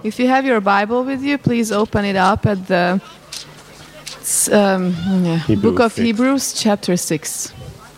If you have your Bible with you, please open it up at the book of Hebrews, chapter 6.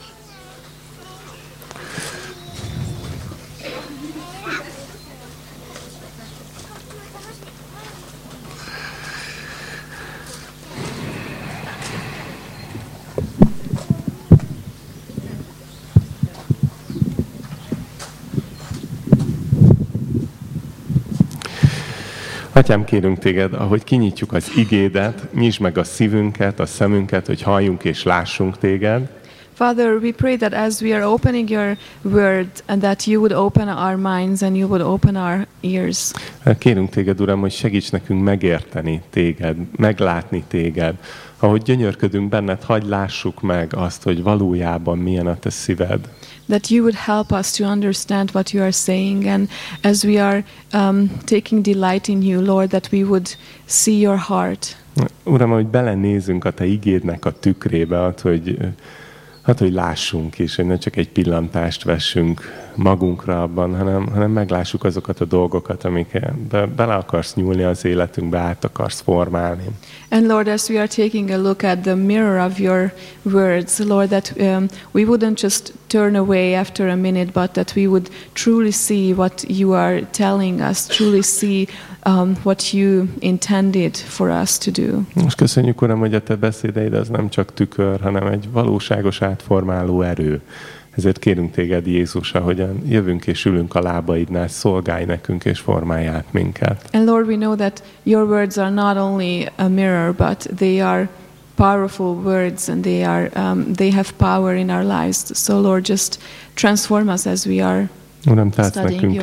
Atyám, kérünk téged, ahogy kinyitjuk az igédet, nyisd meg a szívünket, a szemünket, hogy halljunk és lássunk téged. Father, we pray that as we are opening your word, and that you would open our minds and you would open our ears. Kérünk téged, Uram, hogy segíts nekünk megérteni téged, meglátni téged. Ahogy gyönyörködünk benned, hadd lássuk meg azt, hogy valójában milyen a te szíved. That you would help us to understand what you are saying, and as we are taking delight in you, Lord, that we would see your heart. Uram, hogy belenézünk a te igédnek a tükrébe, hogy lássunk is, hogy ne csak egy pillantást vessünk magunkra abban, hanem meglássuk azokat a dolgokat, amikbe bele akarsz nyúlni az életünkbe, át akarsz formálni. And Lord, as we are taking a look at the mirror of your words, Lord, that we wouldn't just turn away after a minute, but that we would truly see what you are telling us, truly see what you intended for us to do. Most köszönjük, Uram, hogy a te beszédeid az nem csak tükör, hanem egy valóságos átformáló erő. Ezért kérünk téged, Jézus, ahogyan jövünk és ülünk a lábaidnál, szolgálj nekünk és formálj át minket. And Lord, we know that your words are not only a mirror, but they are powerful words, and they have power in our lives. So Lord, just transform us as we are Uram, te adsz nekünk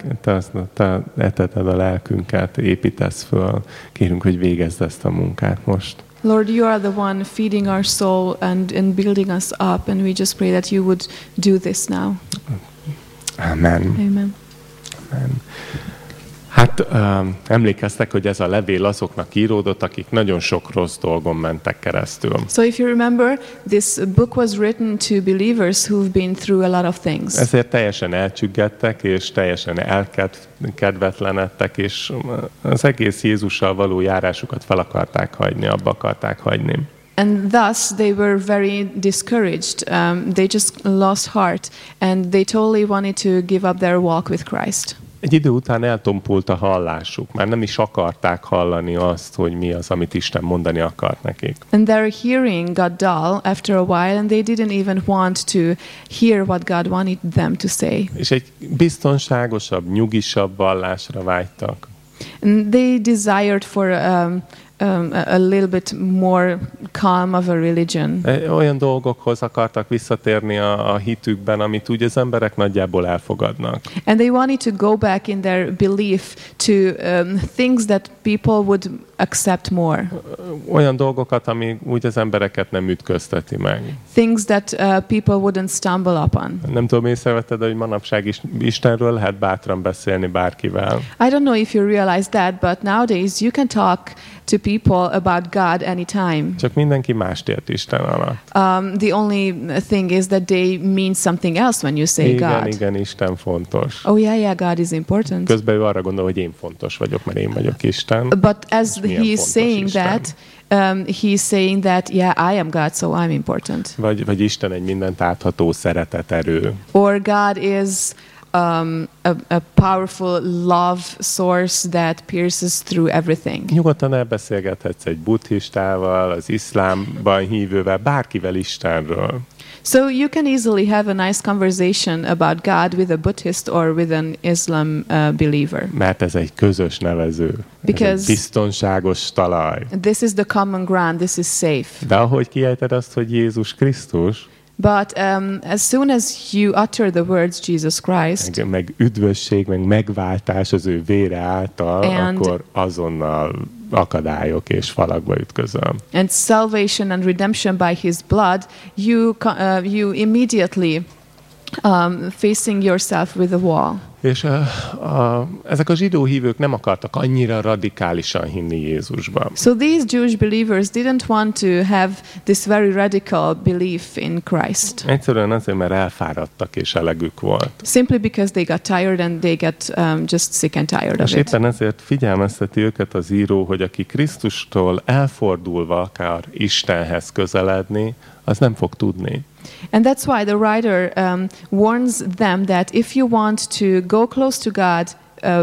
te eteted a lelkünket, építesz föl. Kérünk, hogy végezd ezt a munkát most. Lord, you are the one feeding our soul and building us up, and we just pray that you would do this now. Amen. Amen. Amen. Hát emlékeztek, hogy ez a levél azoknak íródott, akik nagyon sok rossz dolgon mentek keresztül. So if you remember, this book was written to believers who've been through a lot of things. Ezért teljesen elcsüggettek, és teljesen elkedvetlenedtek, és az egész Jézussal való járásukat fel akarták hagyni, abba akarták hagyni. And thus they were very discouraged. They just lost heart, and they totally wanted to give up their walk with Christ. Egy idő után eltompult a hallásuk. Már nem is akarták hallani azt, hogy mi az, amit Isten mondani akart nekik. And their hearing got dull after a while, and they didn't even want to hear what God wanted them to say. És egy biztonságosabb, nyugisabb vallásra vágytak. And they desired for a little bit more calm of a religion. Olyan dolgokhoz akartak visszatérni a hitükben, amit úgy az emberek nagyjából elfogadnak. And they wanted to go back in their belief to things that people would accept more. Olyan dolgokat, ami úgy az embereket nem ütközteti meg. Things that people wouldn't stumble upon. Nem tudom, észrevetted, hogy manapság is Istenről lehet bátran beszélni bárkivel. I don't know if you realize that, but nowadays you can talk to people about God anytime. Csak mindenki mást ért Isten alatt. The only thing is that they mean something else when you say God. Igen, Isten fontos. Oh yeah, God is important. Közben ő arra gondol, hogy én fontos vagyok, mert én vagyok Isten. But as he is saying that, he's saying that, yeah, I am God, so I'm important. Vagy Isten egy mindent átható szeretet erő. Or God is a powerful love source that pierces through everything. Nyugodtan elbeszélgethetsz egy buddhistával, az iszlámban hívővel, bárkivel Istenről. So you can easily have a nice conversation about God with a Buddhist or with an Islam believer. Mert ez egy közös nevező. Ez egy biztonságos talaj. This is the common ground, this is safe. De ahogy kiejted azt, hogy Jézus Krisztus, but as soon as you utter the words Jesus Christ, meg üdvösség, meg megváltás az ő vére által, akkor azonnal akadályok és falakba ütközöl. And salvation and redemption by his blood, you immediately facing yourself with a wall. És ezek a zsidó hívők nem akartak annyira radikálisan hinni Jézusban. So these Jewish believers didn't want to have this very radical belief in Christ. Egyszerűen azért, mert elfáradtak és elegük volt. Simply because they got tired and they got just sick and tired of És it. éppen ezért figyelmezteti őket az író, hogy aki Krisztustól elfordulva akar Istenhez közeledni, az nem fog tudni. And that's why the writer warns them that if you want to go close to God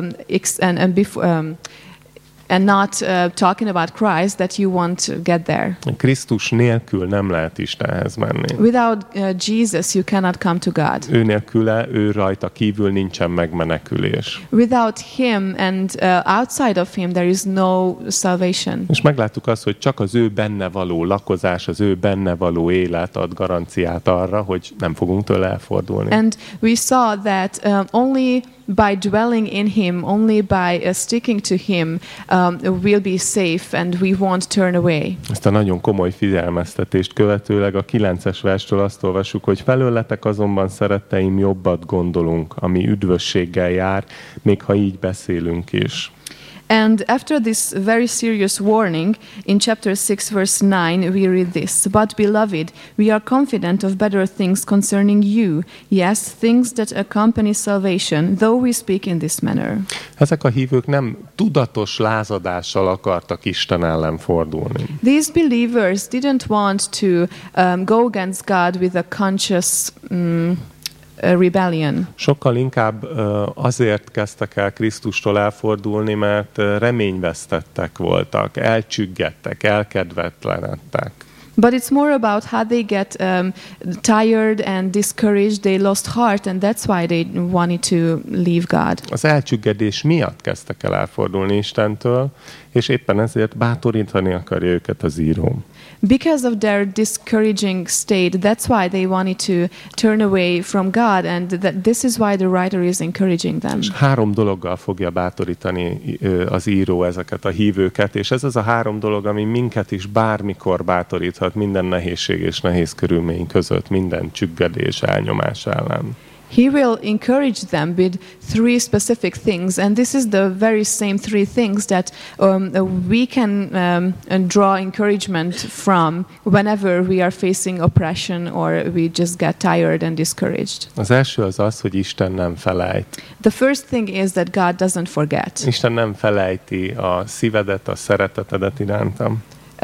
and not talking about Christ, that you won't get there. Krisztus nélkül nem lehet Istenhez menni. Without Jesus, you cannot come to God. Ő nélküle, ő rajta kívül nincsen megmenekülés. Without Him and outside of Him, there is no salvation. És megláttuk azt, hogy csak az ő benne való lakozás, az ő benne való élet ad garanciát arra, hogy nem fogunk tőle elfordulni. And we saw that only by dwelling in Him, only by sticking to Him, we'll be safe and we won't turn away. Ezt a nagyon komoly figyelmeztetést követőleg a 9-es verstől azt olvassuk, hogy felőletek azonban, szeretteim, jobbat gondolunk, ami üdvösséggel jár, még ha így beszélünk is. And after this very serious warning, in chapter 6, verse 9, we read this. But, beloved, we are confident of better things concerning you, yes, things that accompany salvation, though we speak in this manner. Ezek a hívők nem tudatos lázadással akartak Isten ellen fordulni. These believers didn't want to go against God with a conscious rebellion. Sokkal inkább azért kezdtek el Krisztustól elfordulni, mert reményvesztettek voltak, elcsüggettek, elkedvetlenedtek. But it's more about how they get tired and discouraged, they lost heart, and that's why they wanted to leave God. Az elcsüggedés miatt kezdtek el elfordulni Istentől, és éppen ezért bátorítani akarja őket az író. Because of their discouraging state, that's why they wanted to turn away from God, and this is why the writer is encouraging them. És 3 dologgal fogja bátorítani az író ezeket a hívőket, és ez az a 3 dolog, ami minket is bármikor bátoríthat minden nehézség és nehéz körülmény között, minden csüggedés, elnyomás ellen. He will encourage them with 3 specific things, and this is the very same 3 things that we can draw encouragement from whenever we are facing oppression or we just get tired and discouraged. Az első az az, hogy Isten nem felejt. The first thing is that God doesn't forget. Isten nem felejti a szívedet, a szeretetedet irántam.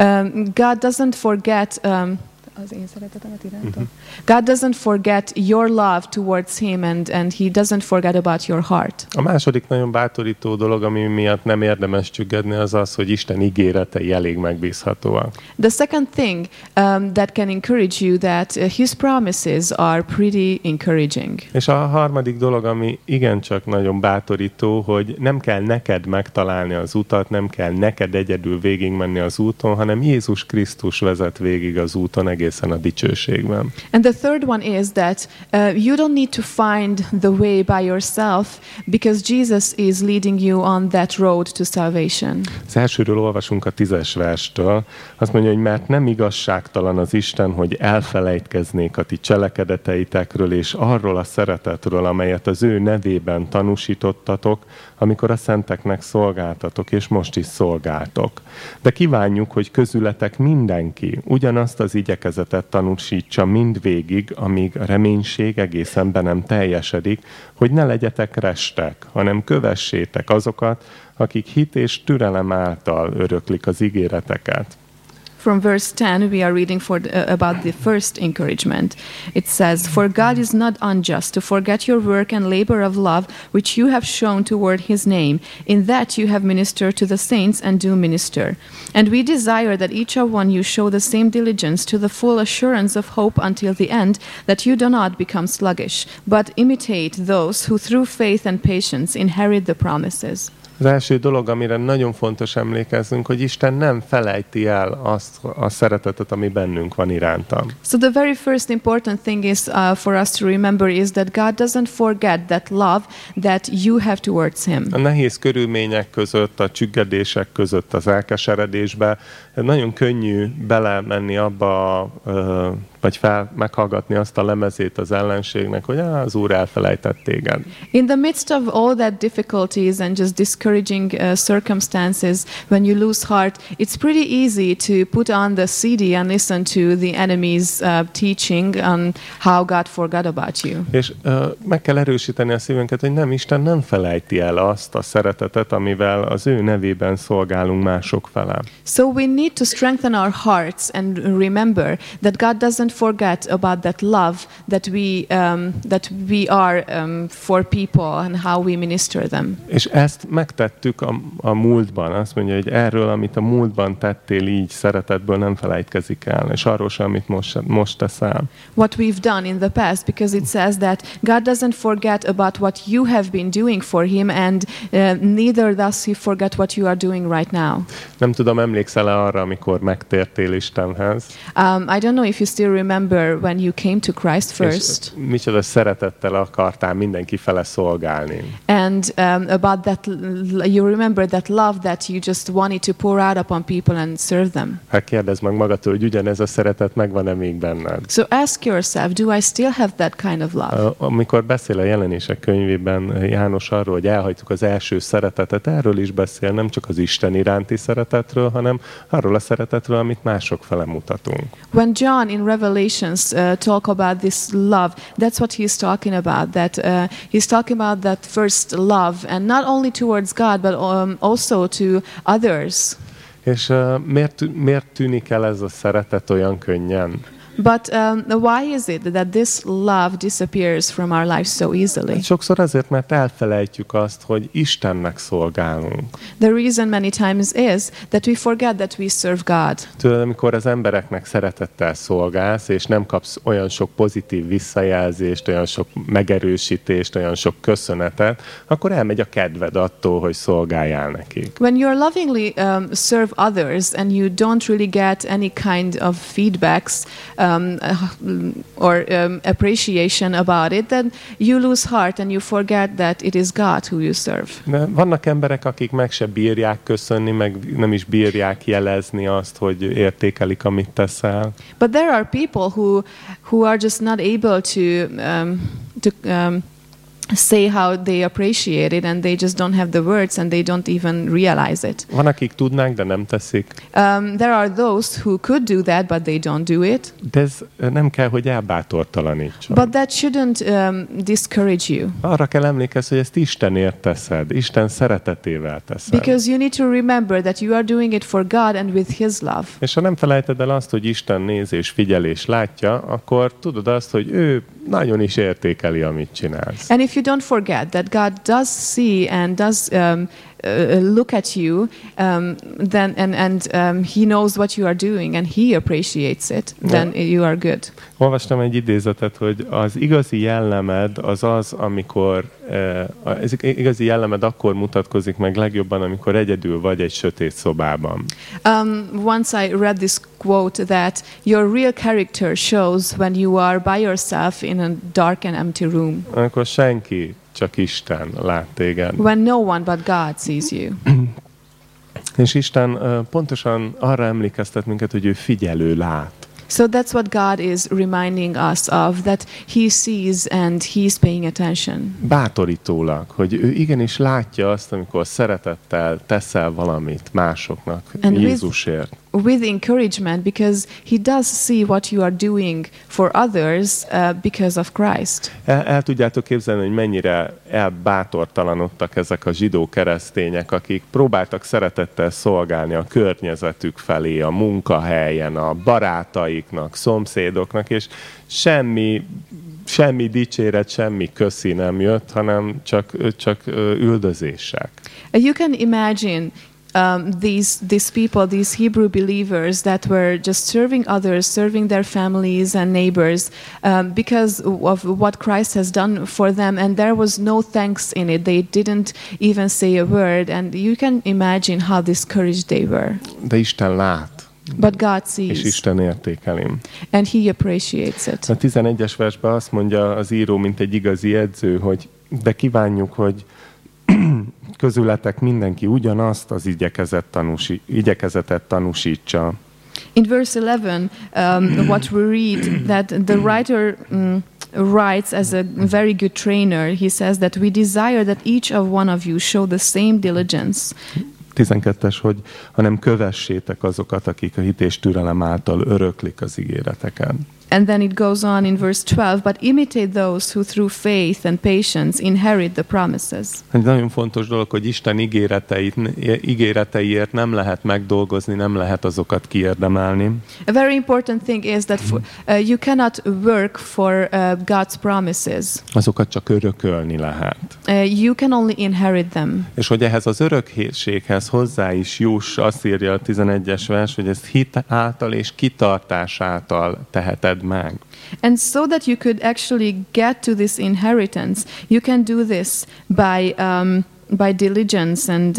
God doesn't forget az én szeretetemet irántam. God doesn't forget your love towards Him, and He doesn't forget about your heart. A második nagyon bátorító dolog, ami miatt nem érdemes csüggedni, az az, hogy Isten ígéretei elég megbízhatóak. The second thing that can encourage you, that His promises are pretty encouraging. És a harmadik dolog, ami igencsak nagyon bátorító, hogy nem kell neked megtalálni az utat, nem kell neked egyedül végigmenni az úton, hanem Jézus Krisztus vezet végig az úton egészen a dicsőségben. And the third one is that you don't need to find the way by yourself, because Jesus is leading you on that road to salvation. Az elsőről olvasunk a 10-es verstől. Azt mondja, hogy mert nem igazságtalan az Isten, hogy elfelejtkeznék a ti cselekedeteitekről és arról a szeretetről, amelyet az ő nevében tanúsítottatok, amikor a szenteknek szolgáltatok, és most is szolgáltok. De kívánjuk, hogy közületek mindenki ugyanazt az igyekezetet tanúsítsa mindvégig, amíg a reménység egészen be nem teljesedik, hogy ne legyetek restek, hanem kövessétek azokat, akik hit és türelem által öröklik az ígéreteket. From verse 10, we are reading about the first encouragement. It says, "For God is not unjust to forget your work and labor of love, which you have shown toward His name. In that you have ministered to the saints and do minister. And we desire that each of one you show the same diligence to the full assurance of hope until the end, that you do not become sluggish, but imitate those who through faith and patience inherit the promises." Az első dolog, amire nagyon fontos emlékeznünk, hogy Isten nem felejti el azt a szeretetet, ami bennünk van iránta. So the very first important thing is for us to remember is that God doesn't forget that love that you have towards Him. A nehéz körülmények között, a csüggedések között, az elkeseredésbe nagyon könnyű belemenni abba vagy meghallgatni azt a lemezét az ellenségnek, hogy az Úr elfelejtett téged. In the midst of all that difficulties and just discouraging circumstances, when you lose heart, it's pretty easy to put on the CD and listen to the enemy's teaching on how God forgot about you. És meg kell erősíteni a szívünket, hogy nem, Isten nem felejti el azt a szeretetet, amivel az ő nevében szolgálunk mások felé. So we need to strengthen our hearts and remember that God doesn't forget about that love that we are for people and how we minister them. És ezt megtettük a múltban. Azt mondja, hogy erről, amit a múltban tettél így szeretetből, nem felejtkezik el, és arról sem, amit most teszel. What we've done in the past, because it says that God doesn't forget about what you have been doing for him, and neither does he forget what you are doing right now. Nem tudom, emlékszel-e arra, amikor megtértél Istenhez? I don't know if you still remember when you came to Christ first. És micsoda szeretettel akartál mindenki fele szolgálni. And about that, you remember that love that you just wanted to pour out upon people and serve them. Hát kérdezd meg magadtól, hogy ugyanez a szeretet megvan-e még benned? So ask yourself, do I still have that kind of love? Amikor beszél a Jelenések könyvében János arról, hogy elhagytuk az első szeretetet, erről is beszél, nem csak az Isten iránti szeretetről, hanem arról a szeretetről, amit mások fele mutatunk. When John in Revelations talk about this love, that's what he's talking about. That he's talking about that first love, and not only towards God, but also to others. És miért tűnik el ez a szeretet olyan könnyen? But why is it that this love disappears from our lives so easily? Sokszor azért, mert elfelejtjük azt, hogy Istennek szolgálunk. The reason many times is that we forget that we serve God. Tudod, amikor az embereknek szeretettel szolgálsz, és nem kapsz olyan sok pozitív visszajelzést, olyan sok megerősítést, olyan sok köszönetet, akkor elmegy a kedved attól, hogy szolgáljál nekik. When you lovingly serve others and you don't really get any kind of feedbacks or appreciation about it, then you lose heart and you forget that it is God who you serve. De vannak emberek, akik meg se bírják köszönni, meg nem is bírják jelezni azt, hogy értékelik, amit teszel. But there are people who are just not able to say how they appreciate it, and they just don't have the words and they don't even realize it. Van, akik tudnák, de nem teszik. There are those who could do that, but they don't do it. De ez nem kell, hogy elbátortalanítson. But that shouldn't discourage you. Arra kell emlékezni, hogy ezt Istenért teszed, Isten szeretetével teszed. Because you need to remember that you are doing it for God and with His love. És ha nem felejted el azt, hogy Isten néz és figyel és látja, akkor tudod azt, hogy ő nagyon is értékeli, amit csinálsz. And if you don't forget that God does see and does look at you, then He knows what you are doing and He appreciates it, then you are good. Olvastam egy idézetet, hogy az igazi jellemed amikor az igazi jellemed akkor mutatkozik meg legjobban, amikor egyedül vagy egy sötét szobában. Once I read this quote that your real character shows when you are by yourself in a dark and empty room. Akkor senki, csak Isten lát téged. When no one but God sees you. És Isten pontosan arra emlékeztet minket, hogy ő figyelő, lát. So that's what God is reminding us of, that He sees and He's paying attention. Bátorítólag, hogy ő igenis látja azt, amikor szeretettel teszel valamit másoknak, Jézusért. With encouragement, because He does see what you are doing for others because of Christ. El tudjátok képzelni, hogy mennyire elbátortalanodtak ezek a zsidó keresztények, akik próbáltak szeretettel szolgálni a környezetük felé, a munkahelyen, a barátaiknak, szomszédoknak, és semmi dicséret, semmi köszi nem jött, hanem csak üldözések. You can imagine these people, these Hebrew believers that were just serving others, serving their families and neighbors because of what Christ has done for them, and there was no thanks in it. They didn't even say a word, and you can imagine how discouraged they were. De Isten lát. But God sees. És Isten értékeli. And He appreciates it. A 11-es versben azt mondja az író, mint egy igazi edző, hogy de kívánjuk, hogy közületek mindenki ugyanazt az igyekezetet tanúsítsa. In verse 11, what we read, that the writer writes as a very good trainer. He says that we desire that each of one of you show the same diligence. 12-es, hogy hanem kövessétek azokat, akik a hit és türelem által öröklik az ígéreteket. And then it goes on in verse 12, but imitate those who through faith and patience inherit the promises. Egy nagyon fontos dolog, hogy Isten ígéreteiért nem lehet megdolgozni, nem lehet azokat kiérdemelni. A very important thing is that you cannot work for God's promises. Azokat csak örökölni lehet. You can only inherit them. És hogy ehhez az örökséghez hozzá is juss, azt írja a 11-es vers, hogy ezt hit által és kitartás által teheted meg. And so that you could actually get to this inheritance, you can do this by diligence and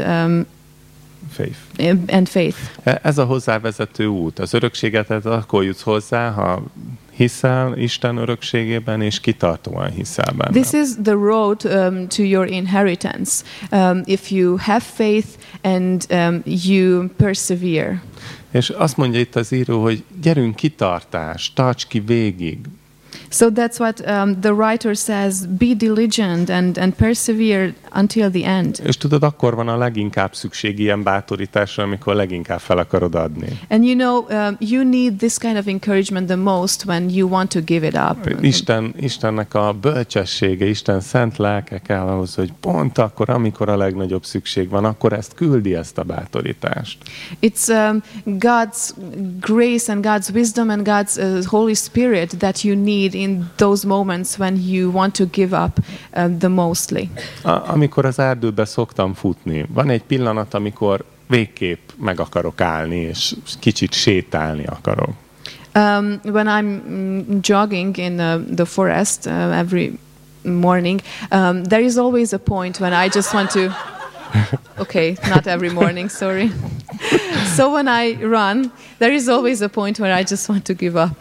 faith. Ez a hozzávezető út. Az örökséget akkor jutsz hozzá, ha hiszel Isten örökségében, és kitartóan hiszel benne. This is the road to your inheritance. If you have faith and you persevere. És azt mondja itt az író, hogy gyerünk kitartás, tarts ki végig. So that's what the writer says, be diligent and persevere until the end. És tudod, akkor van a leginkább szükség ilyen bátorításra, amikor leginkább fel akarod adni. And you know, you need this kind of encouragement the most when you want to give it up. Istennek a bölcsessége, Isten szent lelke kell ahhoz, hogy pont akkor, amikor a legnagyobb szükség van, akkor ezt küldi, ezt a bátorítást. It's God's grace and God's wisdom and God's Holy Spirit that you need in those moments when you want to give up the mostly. Amikor az erdőbe szoktam futni, van egy pillanat, amikor végképp meg akarok állni, és kicsit sétálni akarok. When I'm jogging in the forest every morning, there is always a point when I just want to... Okay, not every morning, sorry. So when I run, there is always a point where I just want to give up.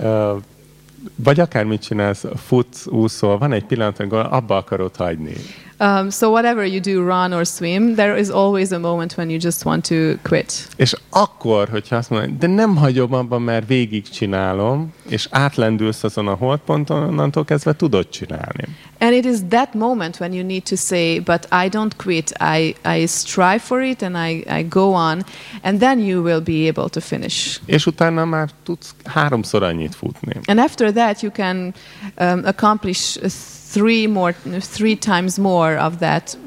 Vagy akármit csinálsz, futsz, úszol, van egy pillanat, amikor abba akarod hagyni. So whatever you do, run or swim, there is always a moment when you just want to quit. És akkor, hogyha azt mondod, de nem hagyom abban, mert végigcsinálom, és átlendülsz azon a holdponton, onnantól kezdve tudod csinálni. And it is that moment when you need to say, but I don't quit. I strive for it and I go on, and then you will be able to finish. És utána már tudsz 3-szor annyit futni. And after that you can accomplish 3 times more of that.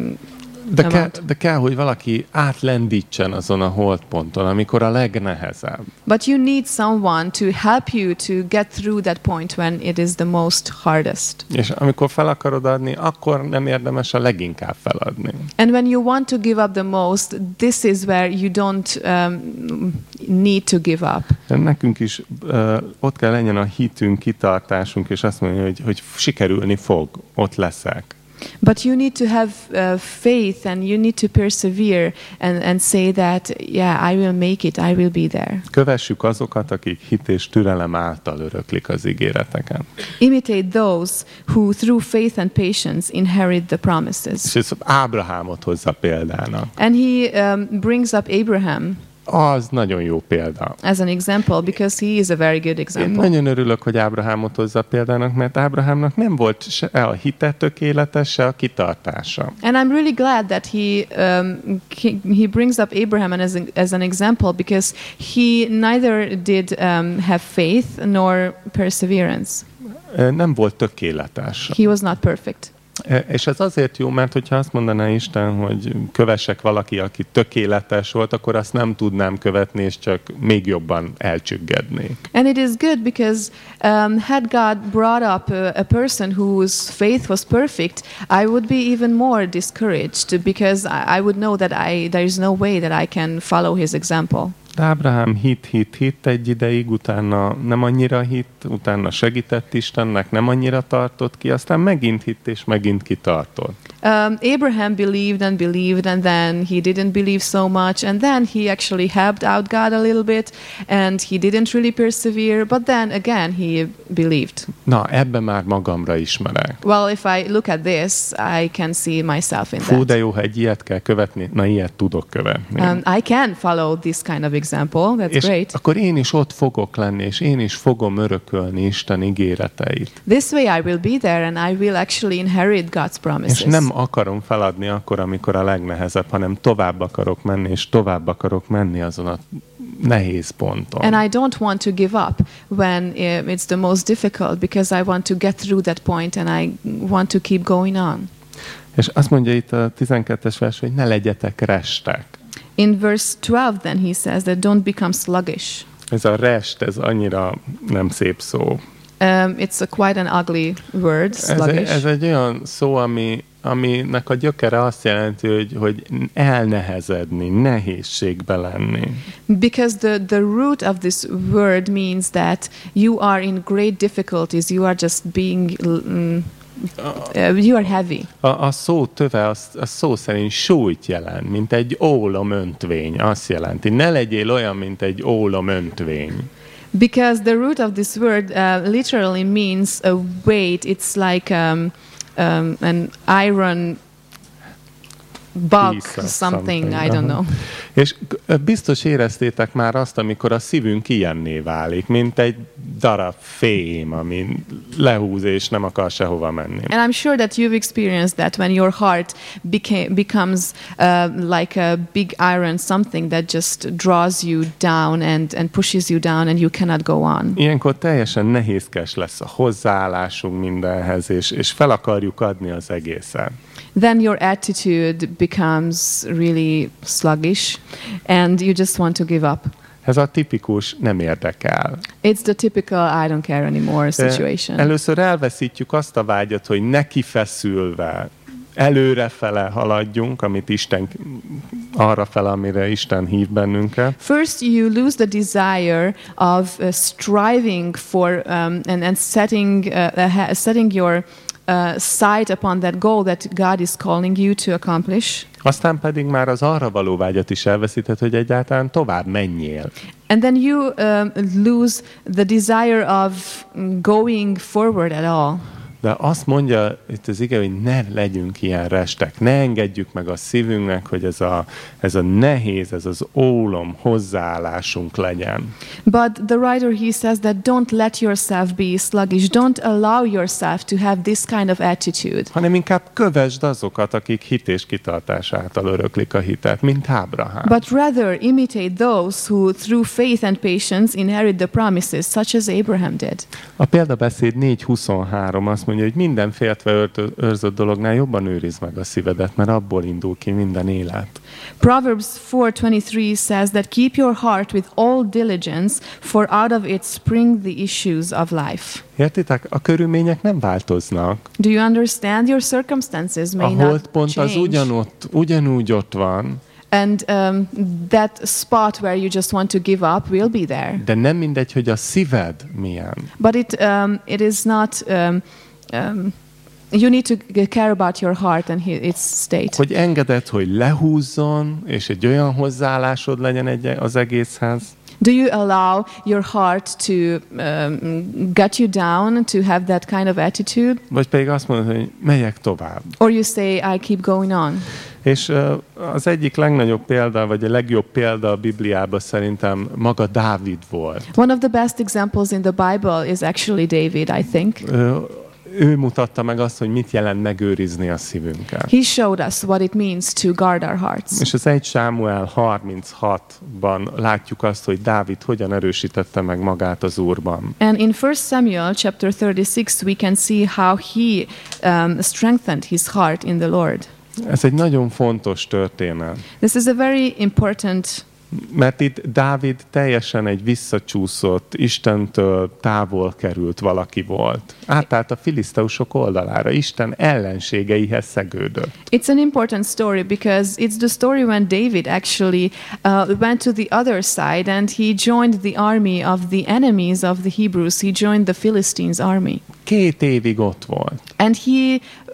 De kell, hogy valaki átlendítsen azon a holdponton, amikor a legnehezebb. But you need someone to help you to get through that point when it is the most hardest. És amikor fel akarod adni, akkor nem érdemes a leginkább feladni. And when you want to give up the most, this is where you don't need to give up. Nekünk is ott kell legyen a hitünk, kitartásunk, és azt mondja, hogy sikerülni fog, ott leszek. But you need to have faith and you need to persevere and say that, yeah, I will make it, I will be there. Kövessük azokat, akik hit és türelem által öröklik az ígéreteket. Imitate those who through faith and patience inherit the promises. És ez Ábrahámot hozza példának. And he brings up Abraham. Az nagyon jó példa. As an example, because he is a very good example. Én nagyon örülök, hogy Ábrahámot hozza példának, mert Ábrahámnak nem volt se a hite tökéletes, se a kitartása. And I'm really glad that he brings up Abraham as an example, because he neither did have faith nor perseverance. Nem volt tökéletes. He was not perfect. És ez azért jó, mert hogyha azt mondaná Isten, hogy kövessek valaki, aki tökéletes volt, akkor azt nem tudnám követni, és csak még jobban elcsüggednék. And it is good because had God brought up a person whose faith was perfect, I would be even more discouraged, because I would know that there is no way that I can follow his example. De Ábrahám hit egy ideig, utána nem annyira hitt, utána segített Istennek, nem annyira tartott ki, aztán megint hitt és megint kitartott. Abraham believed, and then he didn't believe so much, and then he actually helped out God a little bit, and he didn't really persevere, but then again he believed. Na, ebben már magamra ismerek. Well, if I look at this, I can see myself in Fú, de that. jó, ha egy ilyet kell követni, na ilyet tudok követni. I can follow this kind of example. That's És great. akkor én is ott fogok lenni, és én is fogom örökölni Isten ígéreteit. This way I will be there, and I will actually inherit God's promises. És nem akarom feladni akkor, amikor a legnehezebb, hanem tovább akarok menni, és tovább akarok menni azon a nehéz ponton. And I don't want to give up when it's the most difficult, because I want to get through that point, and I want to keep going on. És azt mondja itt a 12-es vers, hogy ne legyetek restek. In verse 12 then he says that don't become sluggish. Ez a rest, ez annyira nem szép szó. It's quite an ugly word, sluggish. Ez egy olyan szó, aminek a gyökere azt jelenti, hogy elnehezedni, nehézségbe lenni. Because the root of this word means that you are in great difficulties, you are just being you are heavy. A szó töve, a szó szerint súlyt jelent, mint egy ólomöntvény. Azt jelenti, ne legyél olyan, mint egy ólomöntvény. Because the root of this word literally means a weight. It's like an iron bug, something, I don't know. És biztos éreztétek már azt, amikor a szívünk ilyenné válik, mint egy darab fém, ami lehúz és nem akar sehova menni. And I'm sure that you've experienced that when your heart becomes like a big iron, something that just draws you down and pushes you down and you cannot go on. Ilyenkor teljesen nehézkes lesz a hozzáállásunk mindenhez, és fel akarjuk adni az egészet. Then your attitude becomes really sluggish and you just want to give up. Ez a tipikus nem érdekel. It's the typical I don't care anymore situation. Először elveszítjük azt a vágyat, hogy neki feszülve előrefele haladjunk, amit Isten arrafele, amire Isten hív bennünket. First, you lose the desire of striving for and setting your sight upon that goal that God is calling you to accomplish. Aztán pedig már az arra való vágyat is elveszíted, hogy egyáltalán tovább menjél. And then you lose the desire of going forward at all. De azt mondja itt az ige, hogy ne legyünk ilyen restek, ne engedjük meg a szívünknek, hogy ez a nehéz, ez az ólom hozzáállásunk legyen. But the writer, he says that don't let yourself be sluggish, don't allow yourself to have this kind of attitude. Hanem inkább kövesd azokat, akik hit és kitartás által öröklik a hitet, mint Ábrahám. But rather imitate those who through faith and patience inherit the promises, such as Abraham did. A példabeszéd 4:23 azt mondja, hogy minden féltve őrzött dolognál jobban őrizd meg a szívedet, mert abból indul ki minden élet. Proverbs 4:23 says that keep your heart with all diligence, for out of it spring the issues of life. Értitek? A körülmények nem változnak. Do you understand? Your circumstances may A not holdpont az change. ugyanúgy ott van. And that spot where you just want to give up will be there. De nem mindegy, hogy a szíved milyen. But it is not. You need to care about your heart and its state. Hogy engeded, hogy lehúzzon, és egy olyan hozzáállásod legyen az egészhez. Do you allow your heart to gut you down, to have that kind of attitude? Vagy pedig azt mondod, hogy megyek tovább. Or you say, I keep going on. És az egyik legnagyobb példa, vagy a legjobb példa a Bibliában szerintem maga Dávid volt. One of the best examples in the Bible is actually David, I think. Ő mutatta meg azt, hogy mit jelent megőrizni a szívünket. He showed us what it means to guard our hearts. És az 1 Sámuel 36-ban látjuk azt, hogy Dávid hogyan erősítette meg magát az Úrban. And in 1 Samuel chapter 36 we can see how he strengthened his heart in the Lord. Ez egy nagyon fontos történet. This is a very important. Mert itt Dávid teljesen egy visszacsúszott, Istentől távol került valaki volt. Átállt a filiszteusok oldalára, Isten ellenségeihez szegődött. It's an important story because it's the story when David actually went to the other side and he joined the army of the enemies of the Hebrews. He joined the Philistines' army. 2 évig ott volt. And he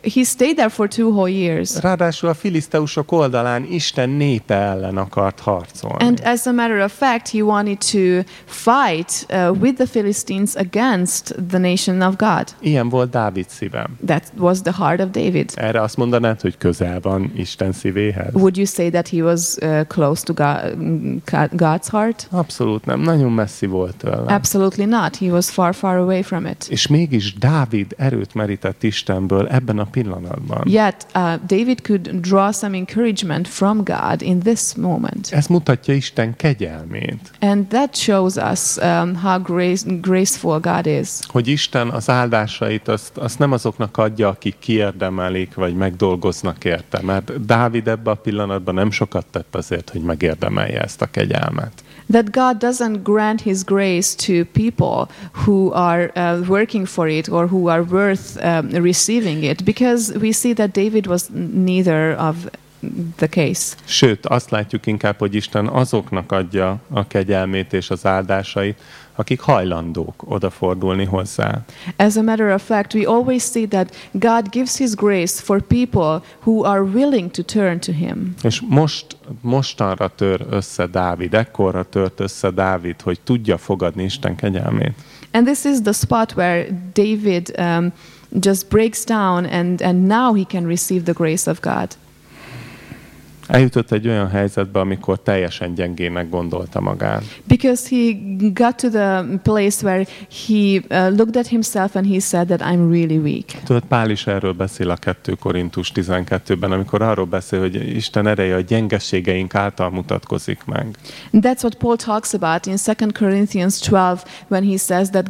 he stayed there for 2 whole years. Ráadásul a filiszteusok oldalán Isten népe ellen akart harcolni. And as a matter of fact, he wanted to fight with the Philistines against the nation of God. Ilyen volt Dávid szívem. That was the heart of David. Erre azt mondanád, hogy közel van Isten szívéhez? Would you say that he was close to God's heart? Abszolút nem. Nagyon messzi volt tőle. Absolutely not. He was far, far away from it. És mégis Dávid erőt merített Istenből ebben a pillanatban. Yet David could draw some encouragement from God in this moment. Ez mutatja Isten kegyelmét. And that shows us how graceful God is. Hogy Isten az áldásait azt nem azoknak adja, akik kiérdemelik, vagy megdolgoznak érte. Mert Dávid ebben a pillanatban nem sokat tett azért, hogy megérdemelje ezt a kegyelmet. That God doesn't grant his grace to people who are working for it or who are worth receiving it, because we see that David was neither of the case. Sőt, azt látjuk inkább, hogy Isten azoknak adja a kegyelmét és az áldásait, akik hajlandók odafordulni hozzá. As a matter of fact, we always see that God gives his grace for people who are willing to turn to him. És mostanra tör össze Dávid, ekkorra tört össze Dávid, hogy tudja fogadni Isten kegyelmét. And this is the spot where David just breaks down and now he can receive the grace of God. Eljutott egy olyan helyzetbe, amikor teljesen gyengének gondolta magát. Because he got to the place where he looked at himself and he said that I'm really weak. Tudod, Pál is erről beszél a 2 Korintus 12-ben, amikor arról beszél, hogy Isten ereje a gyengeségeink által mutatkozik meg. That's what Paul talks about in 2 Corinthians 12 when he says that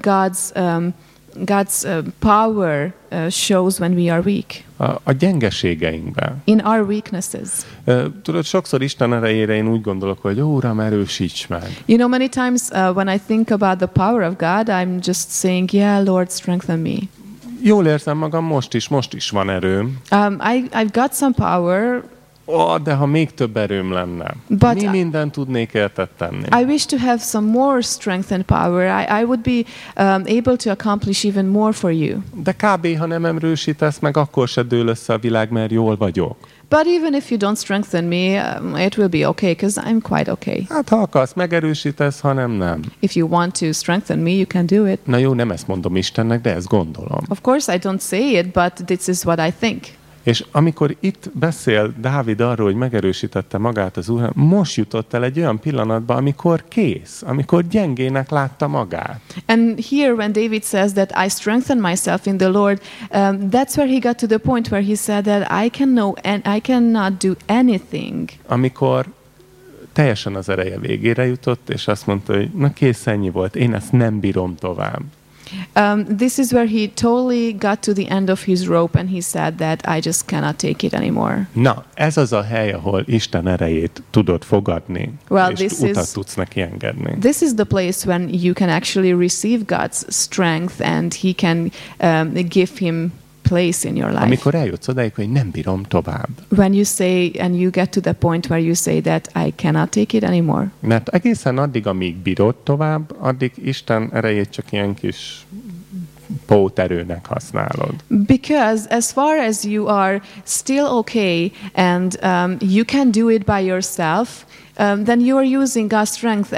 God's power shows when we are weak. A gyengeségeinkben. In our weaknesses. Tudod, sokszor Isten erejére én úgy gondolok, hogy Uram, erősíts meg. You know, many times when I think about the power of God, I'm just saying, yeah, Lord, strengthen me. Jól érzem magam most is van erőm. I've got some power. De ha még több erőm lenne, mi mindent tudnék érted tenni. I wish to have some more strength and power. I would be able to accomplish even more for you. De kb. Ha nem erősítesz meg, akkor se dől össze a világ, mert jól vagyok. But even if you don't strengthen me, it will be okay, because I'm quite okay. Hát ha akarsz, megerősítesz, ha nem. If you want to strengthen me, you can do it. Na jó, nem ezt mondom Istennek, de ezt gondolom. Of course I don't say it, but this is what I think. És amikor itt beszél Dávid arról, hogy megerősítette magát az Úr, most jutott el egy olyan pillanatba, amikor kész, amikor gyengének látta magát. And here when David says that I strengthen myself in the Lord, that's where he got to the point where he said that I cannot do anything. Amikor teljesen az ereje végére jutott, és azt mondta, hogy na kész, ennyi volt, én ezt nem bírom tovább. This is where he totally got to the end of his rope and he said that I just cannot take it anymore. Na, ez az a hely, ahol Isten erejét tudod fogadni, és utat tudsz neki engedni. This is the place when you can actually receive God's strength and he can give him place in your life. Amikor eljutsz odáig, hogy nem bírom tovább. When you say and you get to the point where you say that I cannot take it anymore. Mert egészen addig, amíg bírod tovább, addig Isten erejét csak ilyen kis póterőnek használod. Because as far as you are still okay and you can do it by yourself, then you are using God's strength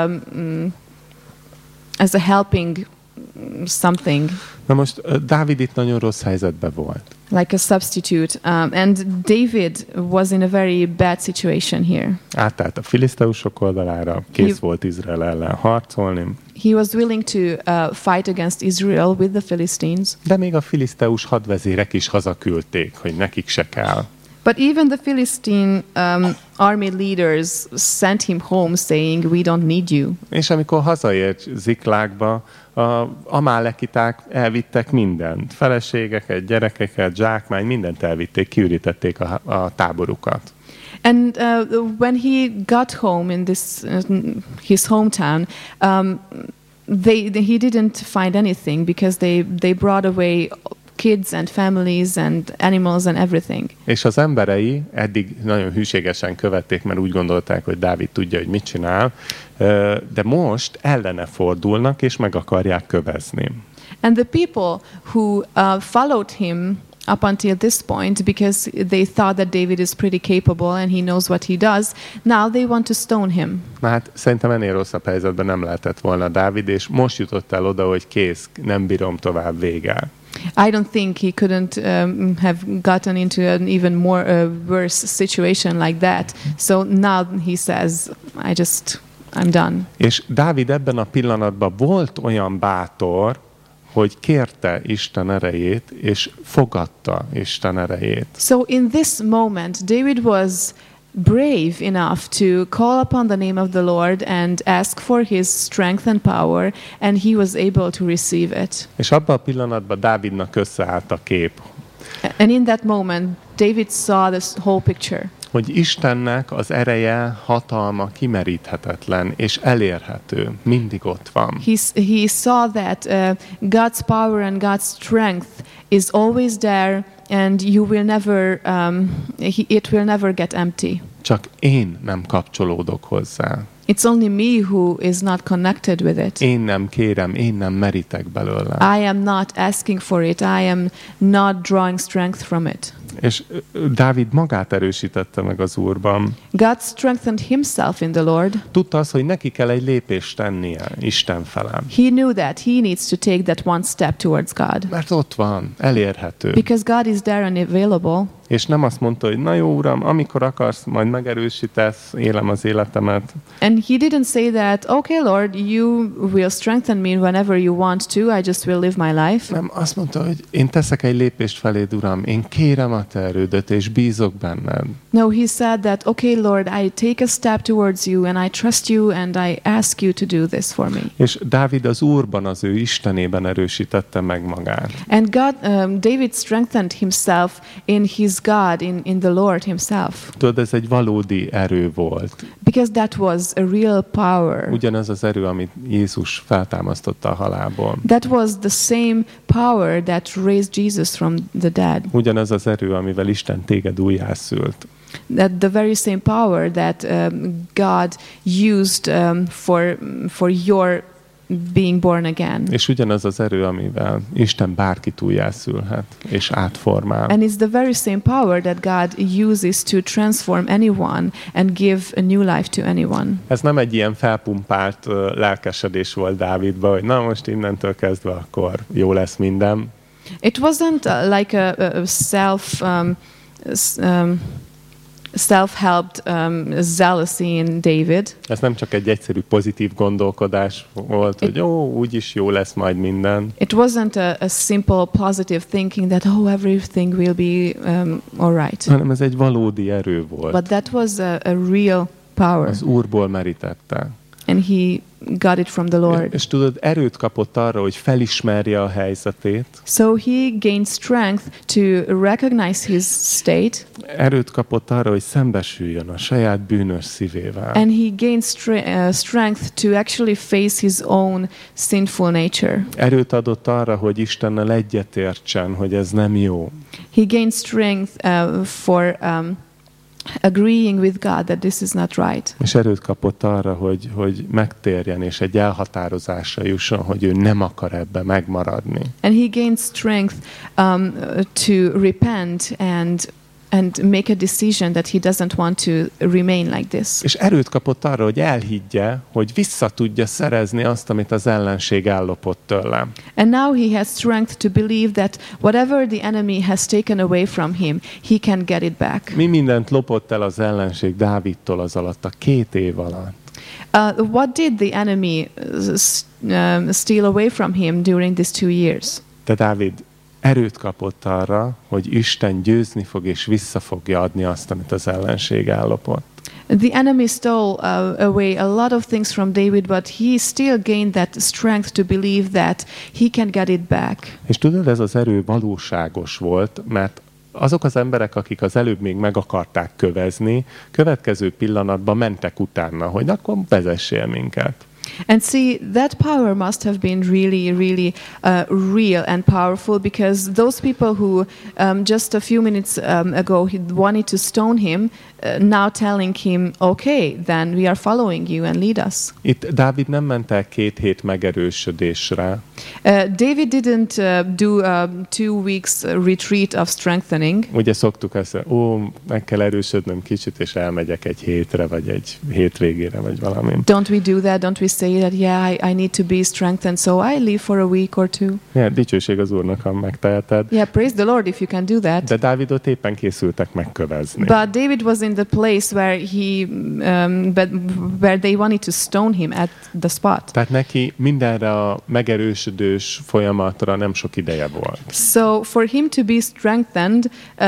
as a helping something. Na most Dávid itt nagyon rossz helyzetben volt. Like a substitute. And David was in a very bad situation here. Átállt a filiszteusok oldalára, kész volt Izrael ellen harcolni. He was willing to fight against Israel with the Philistines. De még a filiszteus hadvezérek is hazaküldték, hogy nekik se kell. But even the Philistine army leaders sent him home saying, we don't need you. És amikor hazaért Ziklágba, a amálekiták elvittek mindent. Feleségeket, gyerekeket, zsákmány, mindent elvitték, kiürítették a táborukat. And when he got home in his hometown, he didn't find anything because they brought away kids and families and animals and everything. És az emberei eddig nagyon hűségesen követték, mert úgy gondolták, hogy Dávid tudja, hogy mit csinál, de most ellene fordulnak, és meg akarják kövezni. And the people who followed him up until this point, because they thought that David is pretty capable and he knows what he does, now they want to stone him. Na hát szerintem ennél rosszabb helyzetben nem lehetett volna Dávid, és most jutott el oda, hogy kész, nem bírom tovább, vége. I don't think he couldn't have gotten into an even more worse situation like that. So now he says, I'm done. És Dávid ebben a pillanatban volt olyan bátor, hogy kérte Isten erejét, és fogadta Isten erejét. So in this moment, David was brave enough to call upon the name of the Lord and ask for his strength and power, and he was able to receive it. És abban a pillanatban Dávidnak összeállt a kép, And in that moment, David saw this whole picture. hogy Istennek az ereje, hatalma kimeríthetetlen és elérhető, mindig ott van. He saw that God's power and God's strength is always there, and you will never, it will never get empty. Csak én nem kapcsolódok hozzá. It's only me who is not connected with it. Én nem kérem, én nem merítek belőle. I am not asking for it. I am not drawing strength from it. És Dávid magát erősítette meg az Úrban. God strengthened himself in the Lord. Tudta azt, hogy neki kell egy lépést tennie Isten felé. He knew that he needs to take that one step towards God. Mert ott van, elérhető. Because God is there and available. És nem azt mondta, hogy na jó Uram, amikor akarsz, majd megerősítesz, élem az életemet. And he didn't say that, okay Lord, you will strengthen me whenever you want to, I just will live my life. Nem, azt mondta, hogy én teszek egy lépést feléd, Uram, én kérem a te erődet, és bízok benned. No, he said that, okay Lord, I take a step towards you, and I trust you, and I ask you to do this for me. És Dávid az Úrban, az ő Istenében erősítette meg magát. And David strengthened himself in his God, in the Lord himself. Tudod, ez egy valódi erő volt. Because that was a real power. Ugyanaz az erő, amit Jézus feltámasztotta a halálból. That was the same power that raised Jesus from the dead. Ugyanaz az erő, amivel Isten téged újjászült. That the very same power that God used for your being born again. És ugyanaz az erő, amivel Isten bárkit újjászülhet és átformál. And it's the very same power that God uses to transform anyone and give a new life to anyone. Ez nem egy ilyen felpumpált lelkesedés volt Dávidban, hogy na most innentől kezdve akkor jó lesz minden. It wasn't like a self-helped zealousy in David. Ez nem csak egy egyszerű pozitív gondolkodás volt, hogy jó, úgyis jó lesz majd minden. It wasn't a simple positive thinking that everything will be all right. Hanem ez egy valódi erő volt. But that was a real power. Az Úrból merítette. And he got it from the Lord. És tudod, erőt kapott arra, hogy felismerje a helyzetét. So he gained strength to recognize his state. Erőt kapott arra, hogy szembesüljön a saját bűnös szívével. And he gained strength to actually face his own sinful nature. Erőt adott arra, hogy Istennel egyetértsen, hogy ez nem jó. He gained strength for agreeing with God that this is not right. És erőt kapott arra, hogy megtérjen, és egy elhatározásra jusson, hogy ő nem akar ebbe megmaradni. And he gained strength to repent and make a decision that he doesn't want to remain like this. És erőt kapott arra, hogy elhiggye, hogy vissza tudja szerezni azt, amit az ellenség ellopott tőle. And now he has strength to believe that whatever the enemy has taken away from him, he can get it back. Mi mindent lopott el az ellenség Dávidtól az alatt, a 2 év alatt? What did the enemy steal away from him during these 2 years? De Dávid erőt kapott arra, hogy Isten győzni fog és vissza fogja adni azt, amit az ellenség ellopott. The enemy stole away a lot of things from David, but he still gained that strength to believe that he can get it back. És tudod, ez az erő valóságos volt, mert azok az emberek, akik az előbb még meg akarták kövezni, következő pillanatban mentek utána, hogy akkor vezessél minket. And see, that power must have been really real and powerful, because those people who just a few minutes ago wanted to stone him, now telling him, okay, then we are following you and lead us. Itt Dávid nem ment el 2 hét megerősödésre. David didn't do 2 weeks retreat of strengthening. Ugye szoktuk ezt, meg kell erősödnöm kicsit, és elmegyek egy hétre, vagy egy hétvégére, vagy valami. Don't we do that? Don't we say that, yeah, I need to be strengthened, so I leave for a week or two? Yeah, dicsőség az Úrnak, ha megteheted. Yeah, praise the Lord if you can do that. De Dávidot éppen készültek megkövezni. But David was in the place where where they wanted to stone him at the spot. Tehát neki mindenre a megerősödős folyamatra nem sok ideje volt. So for him to be strengthened,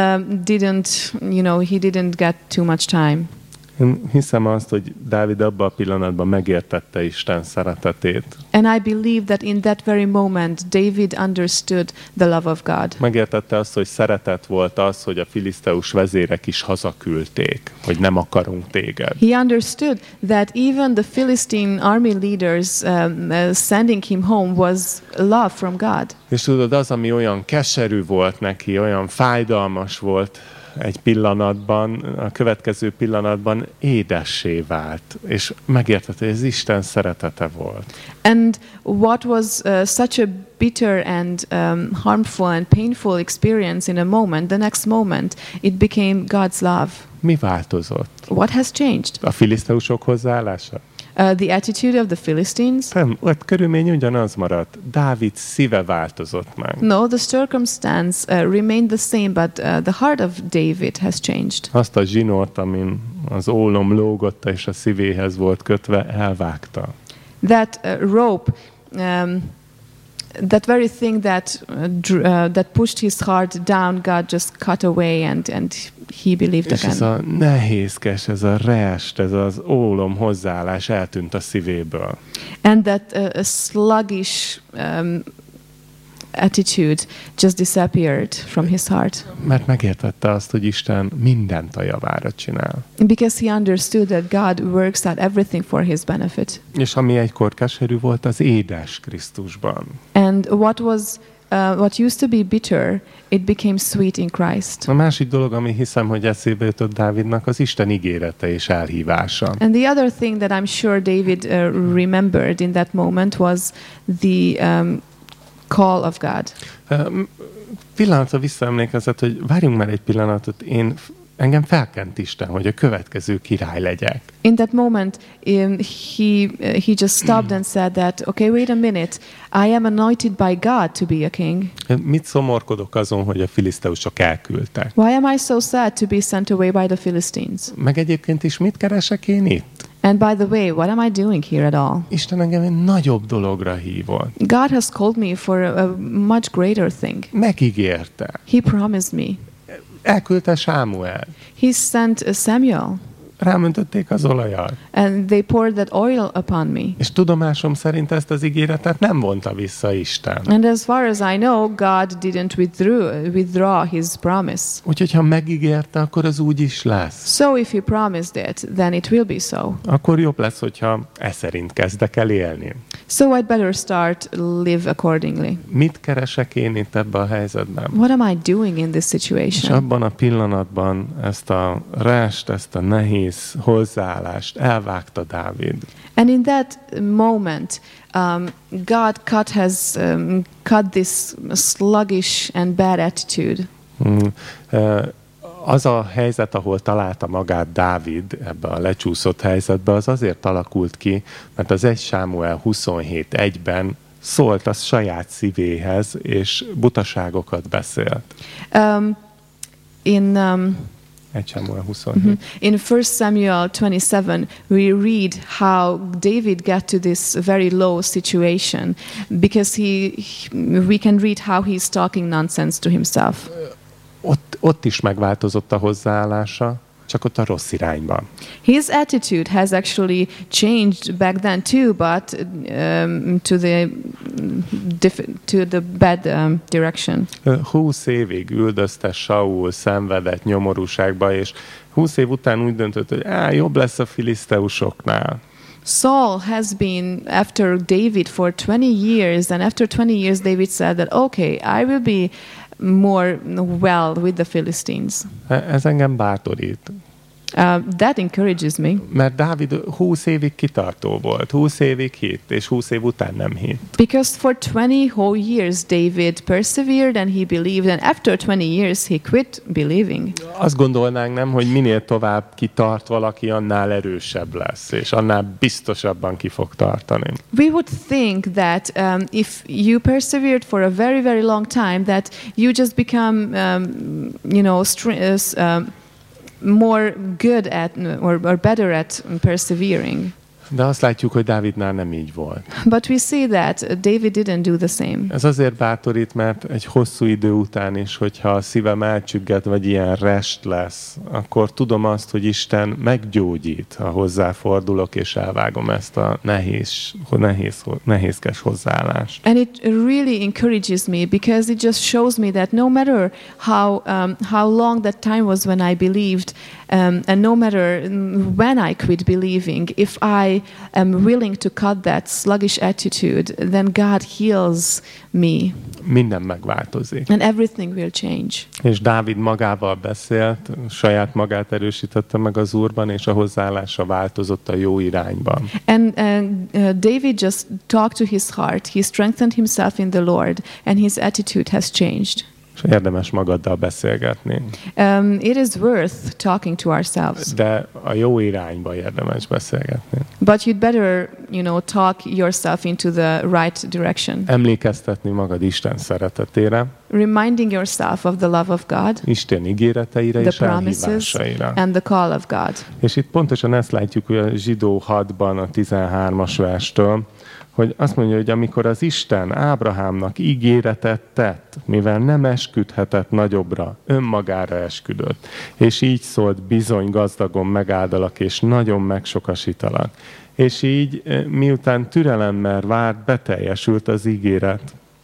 he didn't get too much time. Én hiszem azt, hogy Dávid abban a pillanatban megértette Isten szeretetét. And I believe that in that very moment David understood the love of God. Megértette azt, hogy szeretet volt az, hogy a filiszteus vezérek is hazaküldték, hogy nem akarunk téged. He understood that even the Philistine army leaders sending him home was love from God. És tudod, az, ami olyan keserű volt neki, olyan fájdalmas volt, egy pillanatban, a következő pillanatban édessé vált, és megértette, hogy ez Isten szeretete volt. And what was such a bitter and harmful and painful experience in a moment, the next moment, it became God's love. Mi változott? What has changed? A filiszteusok hozzáállása? The attitude of the Philistines? Nem, ott körülmény ugyanaz maradt. Dávid szíve változott meg. No, the circumstance remained the same, but the heart of David has changed. Azt a zsinort, amin az ólom lógott és a szívéhez volt kötve, elvágta. That rope, that very thing that pushed his heart down, God just cut away, and he believed és again. ez a nehézkes, ez a rest, ez az ólom hozzáállás eltűnt a szívéből. And that sluggish attitude just disappeared from his heart. Mert megértette azt, hogy Isten mindent a javára csinál. Because he understood that God works out everything for his benefit. És ami egykor keserű volt, az édes Krisztusban. And what used to be bitter, it became sweet in Christ. A másik dolog, ami hiszem, hogy eszébe jutott Dávidnak, az Isten ígérete és elhívása. And the other thing that I'm sure David remembered in that moment was the call of God. Pillanatra visszaemlékezett, hogy várjunk már egy pillanatot, engem felkent Isten, hogy a következő király legyek. In that moment, he just stopped and said that, okay, wait a minute, I am anointed by God to be a king. Mit szomorkodok azon, hogy a filiszteusok elküldtek? Why am I so sad to be sent away by the Philistines? Meg egyébként is mit keresek én itt? And by the way, what am I doing here at all? Isten engem egy nagyobb dologra hívott. God has called me for a much greater thing. Megígérte. He promised me. Elküldte Sámuel. He sent Samuel. Rámöntötték az olajat. And they poured that oil upon me. És tudomásom szerint ezt az ígéretet nem vonta vissza Isten. And as far as I know, God didn't withdraw his promise. Úgyhogy ha megígérte, akkor az úgy is lesz. So if he promised it, then it will be so. Akkor jobb lesz, hogyha szerint kezdek el élni. So I'd better start live accordingly. Mit keresek én itt ebben a helyzetben? What am I doing in this És situation? abban a pillanatban ezt a rest, ezt a nehéz hozzáállást elvágta Dávid. And in that moment, God cut this sluggish and bad attitude. Az a helyzet, ahol találta magát Dávid ebbe a lecsúszott helyzetbe, az azért alakult ki, mert az 1 Sámuel 27:1-ben szólt a saját szívéhez, és butaságokat beszélt. 1 Sámuel 27. In 1 Samuel 27, we read how David got to this very low situation, because we can read how he's talking nonsense to himself. Ott is megváltozott a hozzáállása, csak ott a rossz irányban. His attitude has actually changed back then too, but to the bad direction. 20 évig üldözte Saul, szenvedett nyomorúságba, és 20 év után úgy döntött, hogy jobb lesz a filiszteusoknál. Saul has been after David for 20 years, and after 20 years David said that, okay, I will be more well with the Philistines. Ez engem bátorít. That encourages me. Mert Dávid 20 évig kitartó volt, 20 évig hitt, és 20 év után nem hitt. Because for 20 whole years David persevered and he believed, and after 20 years he quit believing. Azt gondolnánk, nem, hogy minél tovább kitart valaki, annál erősebb lesz, és annál biztosabban ki fog tartani. We would think that if you persevered for a very, very long time, that you just become, more good at or better at persevering. De azt látjuk, hogy Dávidnál nem így volt. But we see that David didn't do the same. Ez azért bátorít, mert egy hosszú idő után is, hogyha a szívem elcsügged, vagy ilyen rest lesz, akkor tudom azt, hogy Isten meggyógyít, ha hozzáfordulok, és elvágom ezt a nehézkes hozzáállást. And it really encourages me, because it just shows me that no matter how long that time was when I believed, and no matter when I quit believing, if I am willing to cut that sluggish attitude, then God heals me. Minden megváltozik. And everything will change. És Dávid magával beszélt, saját magát erősítette meg az Úrban, és a hozzáállása változott a jó irányban. And David just talked to his heart. He strengthened himself in the Lord, and his attitude has changed. És érdemes magaddal beszélgetni. It is worth talking to ourselves. De a jó irányba érdemes beszélgetni. But you'd better, talk yourself into the right direction. Emlékeztetni magad Isten szeretetére. Reminding yourself of the love of God. Isten ígéreteire és the promises elhívásaira. And the call of God. És itt pontosan ezt látjuk a Zsidó 6-ban a 13-as verstől, hogy azt mondja, hogy amikor az Isten Ábrahámnak ígéretet tett, mivel nem esküdhetett nagyobbra, önmagára esküdött. És így szólt, bizony gazdagon megáldalak, és nagyon megsokasítalak. És így, miután türelemmel várt, beteljesült az ígéret.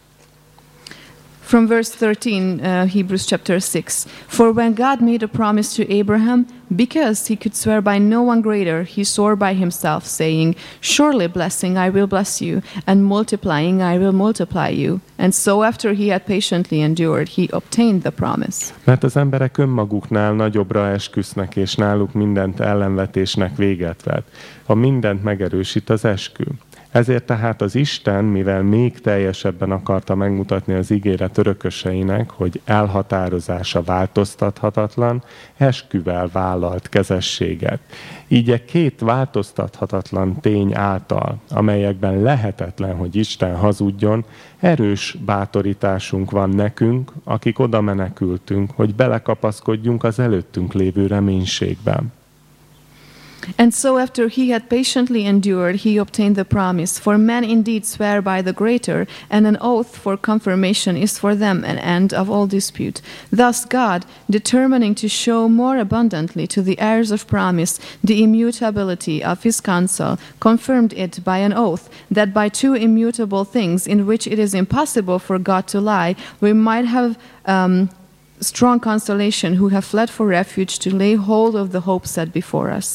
From verse 13, Hebrews chapter 6. For when God made a promise to Abraham, because he could swear by no one greater, he swore by himself, saying, surely blessing I will bless you, and multiplying I will multiply you. And so after he had patiently endured, he obtained the promise. Mert az emberek önmaguknál nagyobbra esküsznek, és náluk mindent ellenvetésnek véget vet. Ha mindent megerősít az eskü. Ezért tehát az Isten, mivel még teljesebben akarta megmutatni az ígéret örököseinek, hogy elhatározása változtathatatlan, esküvel vállalt kezességet. Így a két változtathatatlan tény által, amelyekben lehetetlen, hogy Isten hazudjon, erős bátorításunk van nekünk, akik oda menekültünk, hogy belekapaszkodjunk az előttünk lévő reménységben. And so after he had patiently endured, he obtained the promise. For men indeed swear by the greater, and an oath for confirmation is for them an end of all dispute. Thus God, determining to show more abundantly to the heirs of promise the immutability of his counsel, confirmed it by an oath, that by two immutable things in which it is impossible for God to lie, we might have strong consolation who have fled for refuge to lay hold of the hope set before us.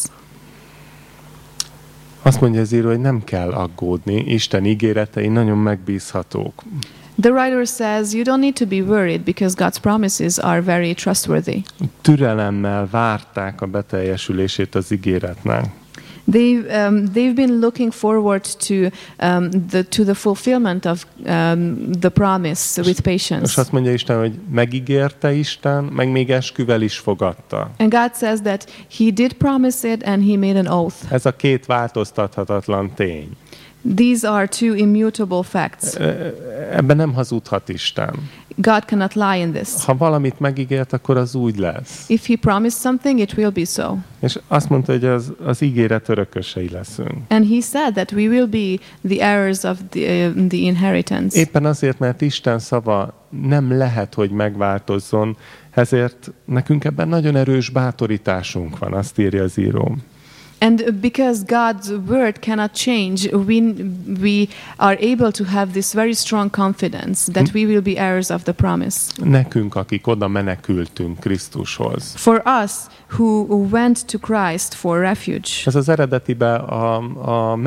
Azt mondja az író, hogy nem kell aggódni, Isten ígéretei nagyon megbízhatók. The writer says you don't need to be worried because God's promises are very trustworthy. Türelemmel várták a beteljesülését az ígéretnek. They've been looking forward to the fulfillment of the promise with patience. És azt mondja Isten, hogy megígérte Isten, meg még esküvel is fogadta. And God says that he did promise it and he made an oath. Ez a két változtathatatlan tény. These are two immutable facts. Ebben nem hazudhat Isten. God cannot lie in this. Ha valamit megígért, akkor az úgy lesz. If he promised something, it will be so. És azt mondta, hogy az ígéret örökösei leszünk. And he said that we will be the heirs of the inheritance. Éppen azért, mert Isten szava nem lehet, hogy megváltozzon, ezért nekünk ebben nagyon erős bátorításunk van, azt írja az író. And because God's word cannot change, we are able to have this very strong confidence that we will be heirs of the promise. Nekünk, akik oda menekültünk Krisztushoz. For us who went to Christ for refuge. Ez az eredetiben a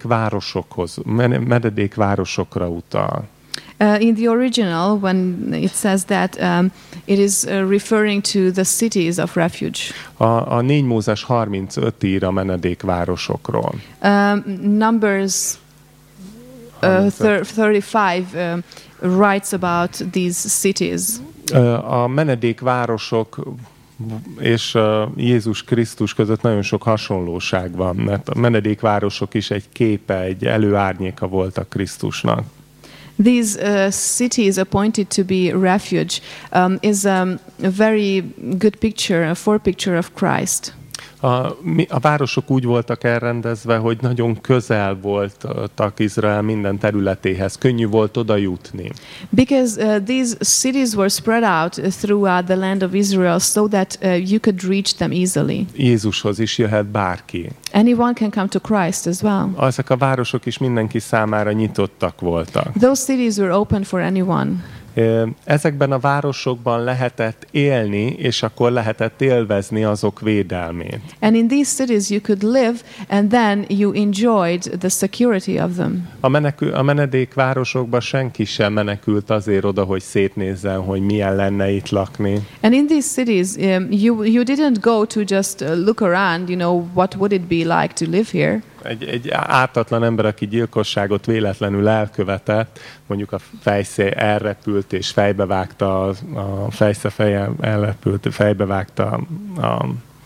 menedékvárosokra utal. In the original, when it says that, it is referring to the cities of refuge. A 4 Mózes 35 ír a menedékvárosokról. Numbers 35 writes about these cities. A menedékvárosok és Jézus Krisztus között nagyon sok hasonlóság van, mert a menedékvárosok is egy képe, egy előárnyéka voltak Krisztusnak. These cities appointed to be refuge is a very good picture, a forepicture of Christ. A városok úgy voltak elrendezve, hogy nagyon közel voltak Izrael minden területéhez, könnyű volt oda jutni. Because these cities were spread out throughout the land of Israel so that you could reach them easily. Jézushoz is jöhet bárki. Anyone can come to Christ as well. Ezek a városok is mindenki számára nyitottak voltak. Those cities were open for anyone. Ezekben a városokban lehetett élni, és akkor lehetett élvezni azok védelmét. And in these cities you could live, and then you enjoyed the security of them. A menedékvárosokban senki sem menekült azért oda, hogy szétnézzen, hogy milyen lenne itt lakni. And in these cities, you didn't go to just look around, what would it be like to live here. Egy ártatlan ember, aki gyilkosságot véletlenül elkövetett, mondjuk a fejszél elrepült, és fejbevágta a fejszefeje elrepült, fejbevágta a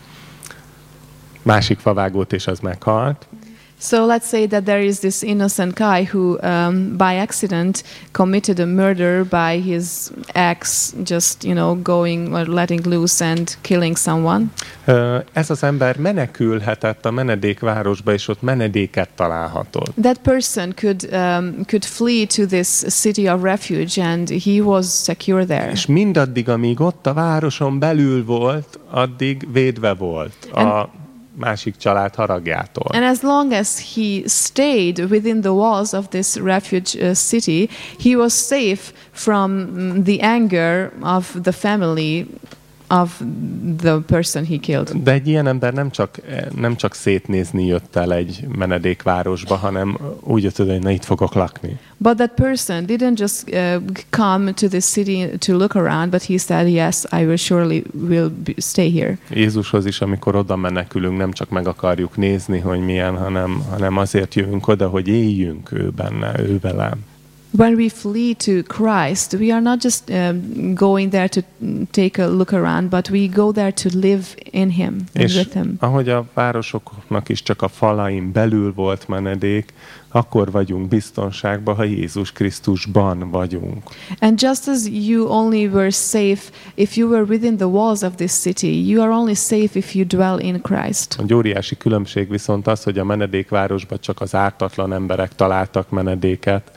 másik favágót, és az meghalt. So let's say that there is this innocent guy who, by accident, committed a murder by his ex, just going or letting loose and killing someone. Ez az ember menekülhetett a menedékvárosba, és ott menedéket találhatott. That person could flee to this city of refuge, and he was secure there. És mindaddig, amíg ott a városon belül volt, addig védve volt a másik család haragjától. And as long as he stayed within the walls of this refuge city, he was safe from the anger of the family of the person he killed. De egy ilyen ember nem csak szétnézni jött el egy menedékvárosba, hanem úgy jött oda, hogy na, itt fogok lakni. But that person didn't just come to the city to look around, but he said, yes, I will surely stay here. Jézushoz is, amikor oda menekülünk, nem csak meg akarjuk nézni, hogy milyen, hanem azért jövünk oda, hogy éljünk ő benne, ő vele. When we flee to Christ, we are not just going there to take a look around, but we go there to live in Him and with Him. Ahogy a városoknak is csak a falain belül volt menedék, akkor vagyunk biztonságban, ha Jézus Krisztusban vagyunk. And just as you only were safe if you were within the walls of this city, you are only safe if you dwell in Christ. Egy óriási különbség viszont az, hogy a menedékvárosban csak az ártatlan emberek találtak menedéket,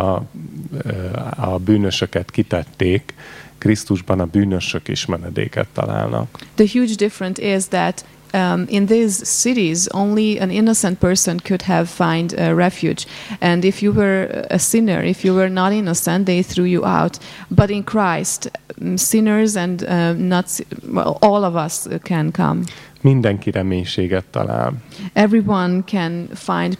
a bűnösöket kitették, Krisztusban a bűnösök is menedéket találnak. The huge difference is that in these cities, only an innocent person could find refuge. And if you were a sinner, if you were not innocent, they threw you out. But in Christ, sinners and all of us can come. Mindenki reménységet talál. Everyone can find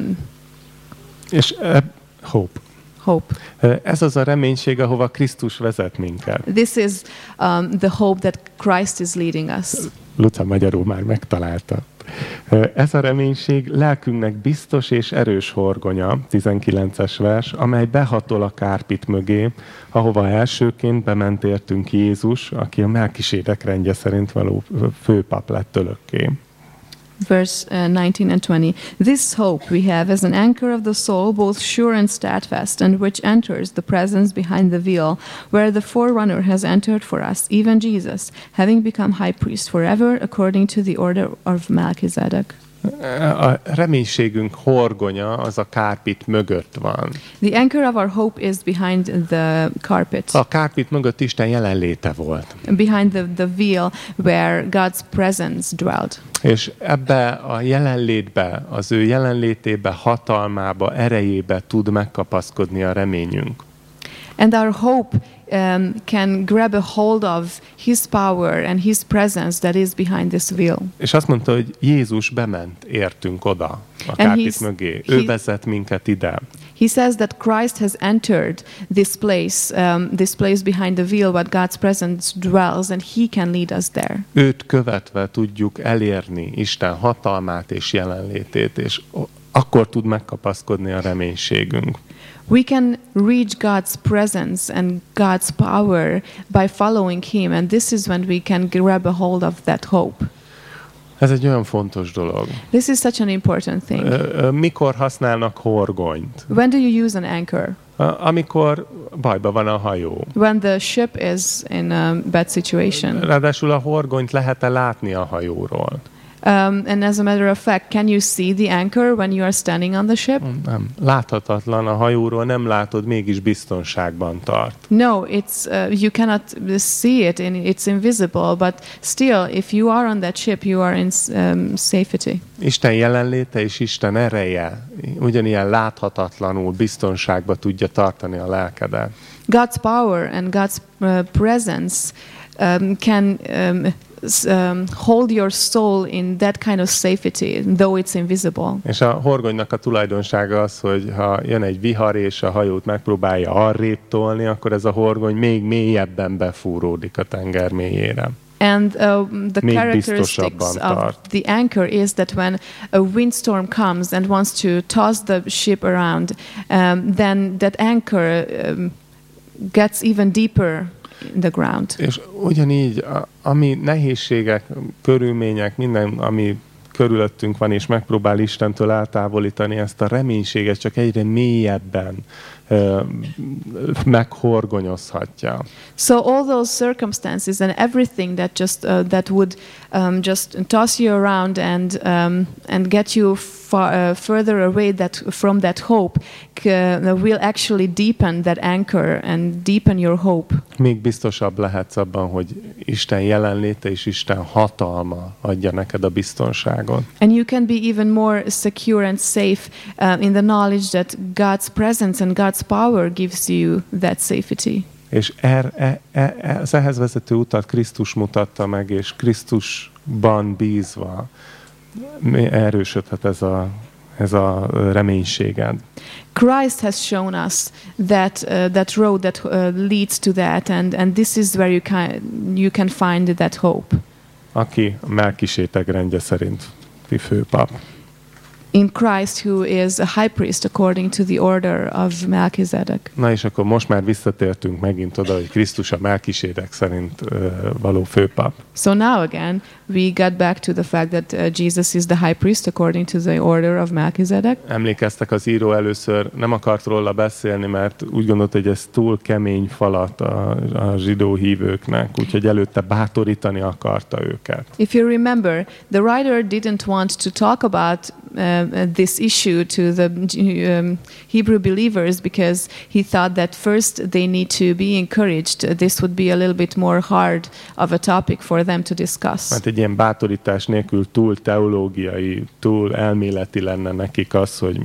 és hope. Hope. Ez az a reménység, ahova Krisztus vezet minket. This is the hope that Christ is leading us. Luca magyarul már megtalálta. Ez a reménység lelkünknek biztos és erős horgonya, 19-es vers, amely behatol a kárpit mögé, ahova elsőként bement értünk Jézus, aki a Melkisédek rendje szerint való főpap lett örökké. Verse 19 and 20. This hope we have as an anchor of the soul, both sure and steadfast, and which enters the presence behind the veil, where the forerunner has entered for us, even Jesus, having become high priest forever, according to the order of Melchizedek. A reménységünk horgonya az a kárpit mögött van. The anchor of our hope is behind the carpet. A kárpit mögött Isten jelenléte volt. Behind the veil where God's presence dwelt. És ebbe a jelenlétbe, az ő jelenlétébe, hatalmába, erejébe tud megkapaszkodni a reményünk. And our hope can grab a hold of His power and His presence that is behind this veil. És azt mondta, hogy Jézus bement értünk oda a kárpit mögé. Ő vezet minket ide. He says that Christ has entered this place behind the veil where God's presence dwells, and He can lead us there. Őt követve tudjuk elérni Isten hatalmát és jelenlétét, és akkor tud megkapaszkodni a reménységünk. We can reach God's presence and God's power by following Him, and this is when we can grab a hold of that hope. Ez egy olyan fontos dolog. This is such an important thing. Mikor használnak horgonyt? When do you use an anchor? Amikor bajban van a hajó. When the ship is in a bad situation. Ráadásul a horgonyt lehet-e látni a hajóról? And as a matter of fact, can you see the anchor when you are standing on the ship? Nem. Láthatatlan a hajóról, nem látod, mégis biztonságban tart. No, you cannot see it, it's invisible, but still, if you are on that ship, you are in safety. Isten jelenléte és Isten ereje ugyanilyen láthatatlanul biztonságba tudja tartani a lelkedet. God's power and God's presence can hold your soul in that kind of safety, though it's invisible. És a horgonynak a tulajdonsága az, hogy ha jön egy vihar és a hajót megpróbálja arrébb tolni, akkor ez a horgony még mélyebben befúródik a tenger mélyére. And the characteristics of the anchor is that when a windstorm comes and wants to toss the ship around, then that anchor gets even deeper in the ground. És ugyanígy, ami nehézségek, körülmények, minden, ami körülöttünk van, és megpróbál Istentől eltávolítani ezt a reménységet, csak egyre mélyebben meghorgonyozhatja. So all those circumstances and everything that would just toss you around and get you further away from that hope will actually deepen that anchor and deepen your hope. Még biztosabb lehetsz abban, hogy Isten jelenléte és Isten hatalma adja neked a biztonságot. And you can be even more secure and safe in the knowledge that God's presence and God's power gives you that safety. És az ehhez vezető utat Krisztus mutatta meg, és Krisztusban bízva erősödhet ez a reménységed. Christ has shown us that road that leads to that, and this is where you can find that hope. Aki a Melkisétek rendje szerinti főpap. In Christ, who is a high priest according to the order of Melchizedek. Na és akkor most már visszatértünk megint oda, hogy Krisztus a Melkisétek szerint való főpap. So now again, we got back to the fact that Jesus is the high priest according to the order of Melchizedek. Emlékeztek, az író először nem akart róla beszélni, mert úgy gondolt, hogy ez túl kemény falat a zsidó hívőknek, úgyhogy előtte bátorítani akarta őket. If you remember, the writer didn't want to talk about this issue to the Hebrew believers because he thought that first they need to be encouraged. This would be a little bit more hard of a topic for them to discuss. Mert egy ilyen bátorítás nélkül túl teológiai, túl elméleti lenne nekik az, hogy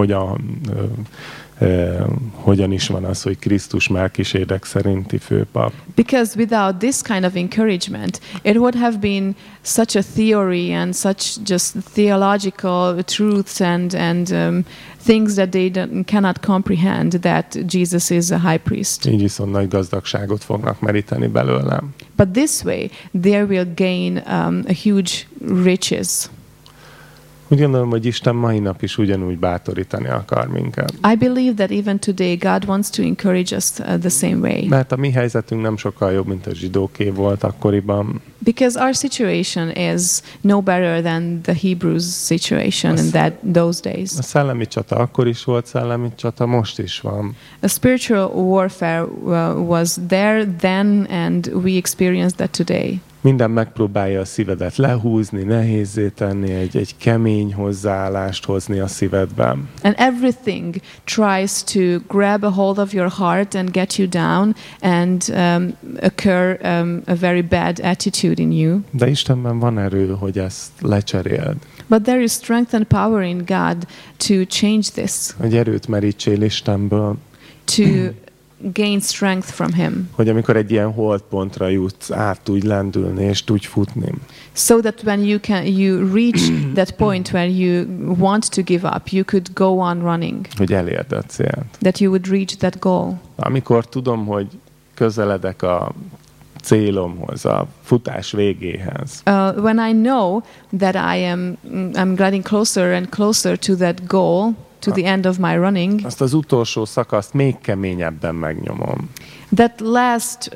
hogyan is van az, hogy Krisztus Melkisédek szerinti főpap. Because without this kind of encouragement, it would have been such a theory and such just theological truths and things that they cannot comprehend that Jesus is a high priest. Így viszont nagy gazdagságot fognak meríteni belőlem. But this way, they will gain a huge riches. Úgy gondolom, hogy Isten mai nap is ugyanúgy bátorítani akar minket. I believe that even today God wants to encourage us the same way. Mert a mi helyzetünk nem sokkal jobb, mint a zsidóké volt akkoriban. Because our situation is no better than the Hebrews' situation in those days. A szellemi csata akkor is volt, szellemi csata most is van. A spiritual warfare was there then, and we experience that today. Minden megpróbálja a szívedet lehúzni, nehézzé tenni, egy kemény hozzáállást hozni a szívedben. And everything tries to grab a hold of your heart and get you down and occur a very bad attitude in you. De Istenben van erő, hogy ezt lecseréld. But there is strength and power in God to change this. Hogy erőt merítsél Istenből. To gain strength from him. Hogy amikor egy ilyen holdpontra jutsz, át tudj lendülni és tudj futni. So that when you reach that point where you want to give up, you could go on running. Hogy elérd a célt. That you would reach that goal. Amikor tudom, hogy közeledek a célomhoz, a futás végéhez. When I know that I'm getting closer and closer to that goal, to the end of my running. Azt az utolsó szakaszt még keményebben megnyomom. That last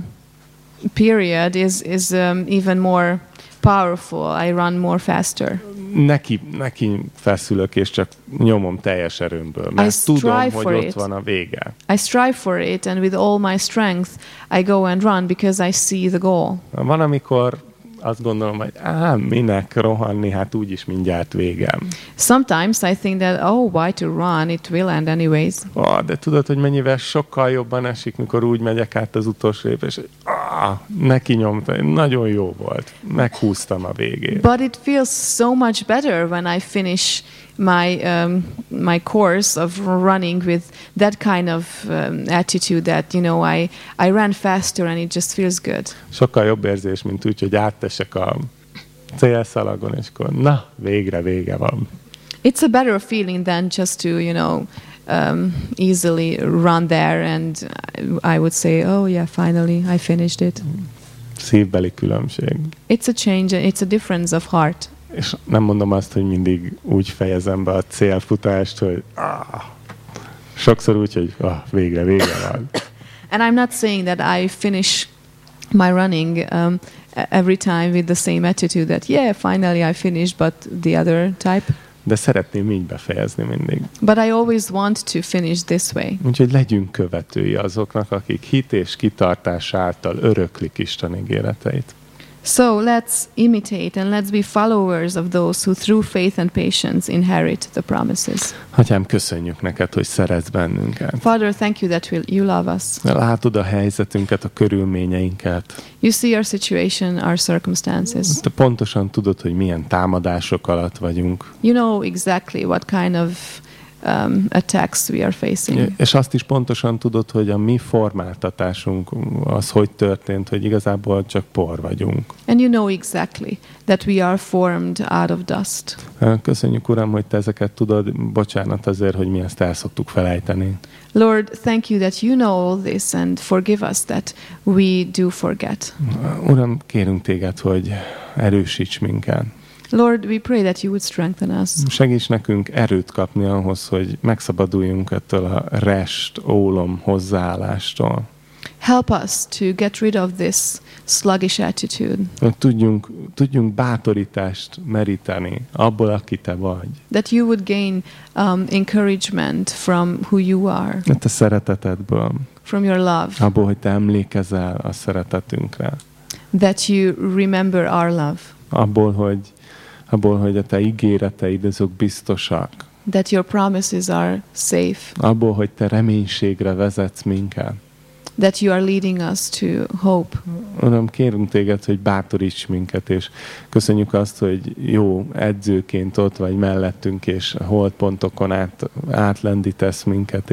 period is even more powerful. I run more faster. Neki feszülök, és csak nyomom teljes erőmből, mert tudom, hogy ott van a vége. I strive for it, and with all my strength I go and run because I see the goal. Van, amikor azt gondolom, hogy minek rohanni, hát úgyis mindjárt végem. Sometimes I think that, why to run? It will end anyways. De tudod, hogy mennyivel sokkal jobban esik, mikor úgy megyek át az utolsó lépés, hogy neki nyomtam, nagyon jó volt, meghúztam a végét. But it feels so much better when I finish my course of running with that kind of attitude that, I ran faster and it just feels good. Sokkal jobb érzés, mint úgy, hogy áttesek a célszalagon, és akkor végre vége van. It's a better feeling than just to, easily run there and I would say, finally I finished it. Szívbeli különbség. It's a change, it's a difference of heart. És nem mondom azt, hogy mindig úgy fejezem be a célfutást, hogy sokszor úgy, hogy végre van. And I'm not saying that I finish my running every time with the same attitude that, finally I finished, but the other type. De szeretném így befejezni mindig. But I always want to finish this way. Úgyhogy legyünk követői azoknak, akik hit és kitartás által öröklik Isten ígéreteit. So let's imitate and let's be followers of those who through faith and patience inherit the promises. Atyám, köszönjük neked, hogy szeretsz bennünket. Father, thank you that you love us. Látod a helyzetünket, a körülményeinket. You see our situation, our circumstances. Te pontosan tudod, hogy milyen támadások alatt vagyunk. You know exactly what kind of attacks we are facing. És azt is pontosan tudod, hogy a mi formáltatásunk az hogy történt, hogy igazából csak por vagyunk. And you know exactly that we are formed out of dust. Köszönjük, Uram, hogy te ezeket tudod. Bocsánat azért, hogy mi ezt el szoktuk felejteni. Lord, thank you that you know all this and forgive us that we do forget. Uram, kérünk téged, hogy erősíts minket. Lord, we pray that you would strengthen us. Segíts nekünk erőt kapni ahhoz, hogy megszabaduljunk ettől a rest, ólom hozzáállástól. Help us to get rid of this sluggish attitude. Tudjunk bátorítást meríteni abból, aki te vagy. That you would gain encouragement from who you are. A te szeretetedből. From your love. Abból, hogy te emlékezel a szeretetünkre. That you remember our love. Abból, hogy a te ígéreteid azok biztosak. That your promises are safe. Abból, hogy te reménységre vezetsz minket. That you are leading us to hope. Uram, kérünk téged, hogy bátoríts minket, és köszönjük azt, hogy jó edzőként ott vagy mellettünk, és holdpontokon átlendítesz minket,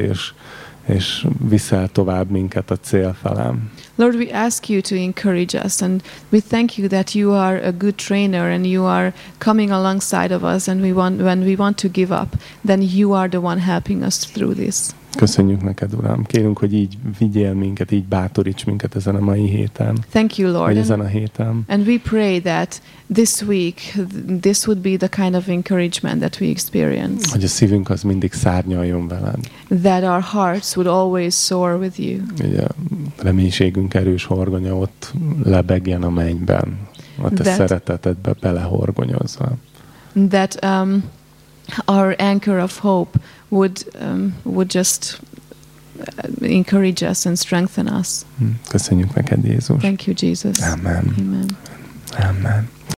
és viszel tovább minket a cél felém. Lord, we ask you to encourage us, and we thank you that you are a good trainer and you are coming alongside of us, and when we want to give up, then you are the one helping us through this. Köszönjük neked, Uram. Kérünk, hogy így vigyél minket, így bátoríts minket ezen a mai héten. Thank you, Lord. Vagy ezen a héten. And we pray that this week, this would be the kind of encouragement that we experience. Hogy a szívünk az mindig szárnyaljon veled. That our hearts would always soar with you. Hogy a reménységünk erős horgonya ott lebegjen a mennyben. A te szeretetedbe belehorgonyozva. That our anchor of hope would just encourage us and strengthen us. Köszönjük neked, Jézus. Thank you, Jesus. Amen. Amen. Amen.